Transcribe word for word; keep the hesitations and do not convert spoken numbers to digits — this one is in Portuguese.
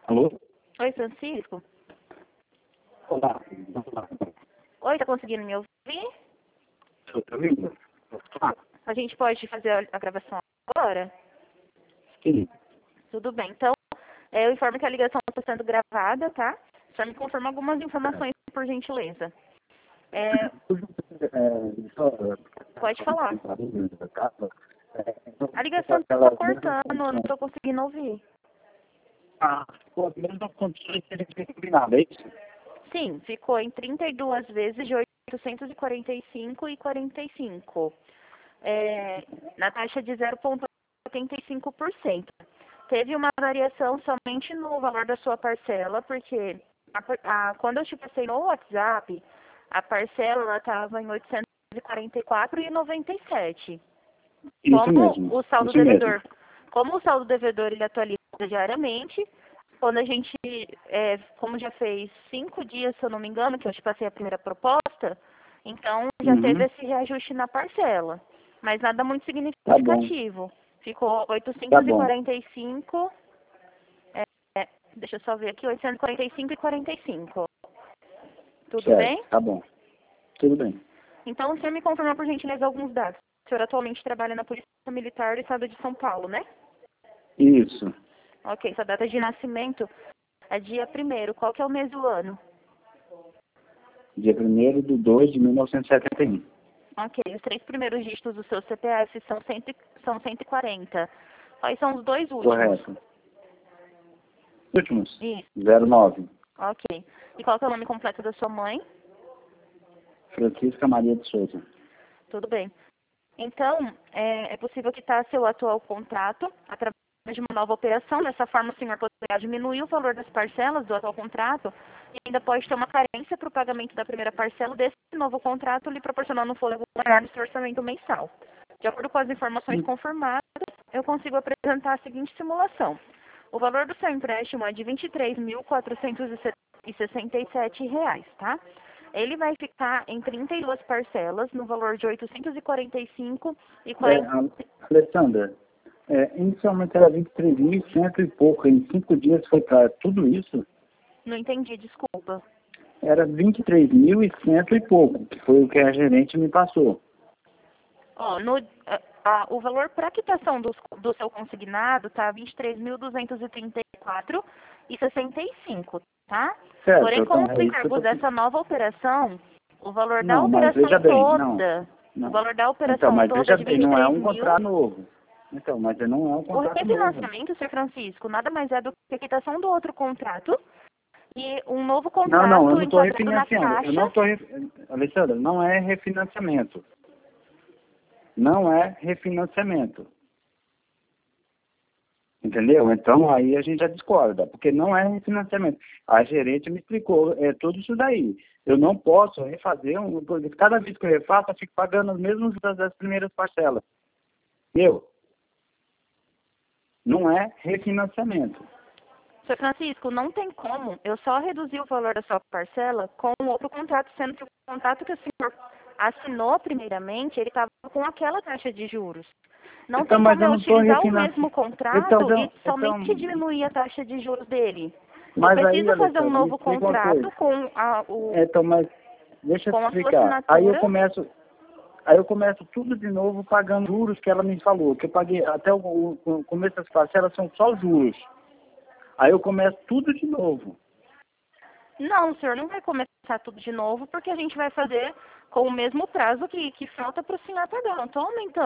Alô? Oi, Francisco. Olá. Olá. Oi, tá conseguindo me ouvir? Estou te ouvindo? Ah, A gente pode fazer a, a gravação agora? sim. Tudo bem. Então, é, eu informo que a ligação está sendo gravada, tá? Só me confirma algumas informações, por gentileza. É, É, só, pode falar. é, A ligação está cortando, eu não estou conseguindo ouvir. Ah, ficou as mesmas condições que a gente tinha combinado, é isso? Sim, ficou em trinta e duas vezes de oitocentos e quarenta e cinco e quarenta e cinco. É, na taxa de zero vírgula oitenta e cinco por cento. Teve uma variação somente no valor da sua parcela, porque a, a, quando eu te passei no WhatsApp, a parcela estava em oitocentos e quarenta e quatro reais e noventa e sete centavos. Isso Como mesmo. o saldo Isso mesmo. devedor, como o saldo devedor ele atualiza diariamente, quando a gente, é, como já fez cinco dias, se eu não me engano, que eu te passei a primeira proposta, então já teve Uhum. esse reajuste na parcela, mas nada muito Tá bom. significativo. Ficou Tá bom. oitocentos e quarenta e cinco, é, é, deixa eu só ver aqui, oitocentos e quarenta e cinco e quarenta e cinco. Tudo bem? Certo. Tá bom. Tudo bem. Então, o senhor me confirma, por gentileza, alguns dados. O senhor atualmente trabalha na Polícia Militar do Estado de São Paulo, né? Isso. Ok, sua data de nascimento é dia primeiro. Qual que é o mês do ano? Dia primeiro de dois de mil novecentos e setenta e um. Ok, os três primeiros dígitos do seu C P F são, cem, são cento e quarenta. Quais são os dois últimos? Correto. Últimos. Isso, zero nove. ok. E qual que é o nome completo da sua mãe? Francisca Maria de Souza. Tudo bem. Então, é, é possível quitar seu atual contrato através de uma nova operação. Dessa forma, o senhor poderá diminuir o valor das parcelas do atual contrato e ainda pode ter uma carência para o pagamento da primeira parcela desse novo contrato, lhe proporcionando um fôlego maior no seu orçamento mensal. De acordo com as informações confirmadas, eu consigo apresentar a seguinte simulação. O valor do seu empréstimo é de vinte e três mil quatrocentos e sessenta e sete reais, tá? Ele vai ficar em trinta e duas parcelas, no valor de oitocentos e quarenta e cinco e É, quarenta. a- Alessandra, é, inicialmente era vinte e três mil e cento e pouco. Em cinco dias foi para tudo isso? Não entendi, desculpa. Era vinte e três mil e cento e pouco, que foi o que a gerente me passou. Ó, no, a- a- o valor para quitação do, do seu consignado tá vinte e três mil duzentos e trinta e quatro e sessenta e cinco, tá? Certo, Porém, com então os é isso que eu encargos tô... dessa nova operação, o valor da Não, mas operação veja bem, não, toda, o não. valor da Então, operação mas toda é veja de bem, vinte e não é três um mil. contrato novo. Então, mas não é um O contrato novo. refinanciamento, senhor Francisco, nada mais é do que a quitação do outro contrato e um novo Não, não, eu contrato não estou enquadrado na refinanciando. Eu não taxa. estou... Alessandra, não é refinanciamento. Não é refinanciamento. Entendeu? Então aí a gente já discorda, porque não é refinanciamento. A gerente me explicou, é tudo isso daí. Eu não posso refazer, um, porque cada vez que eu refaço, eu fico pagando os mesmos juros das primeiras parcelas. Meu, não é refinanciamento. Senhor Francisco, não tem como eu só reduzir o valor da sua parcela com um outro contrato, sendo que o contrato que o senhor assinou primeiramente, ele estava com aquela taxa de juros. Não Então, tem mas como eu eu não estou utilizar o refinanciando. mesmo Então, contrato e então, somente então, diminuir a taxa de juros dele. Eu mas aí, preciso fazer um Alessandra, me novo explica uma coisa. contrato com a, o, Então, mas deixa eu te com a sua explicar. Aí eu assinatura. começo, Aí eu começo tudo de novo pagando juros que ela me falou, que eu paguei até o, o, o começo das parcelas são só juros. Aí eu começo tudo de novo. Não, o senhor não vai começar tudo de novo, porque a gente vai fazer com o mesmo prazo que, que falta para o senhor pagar. Não estou aumentando.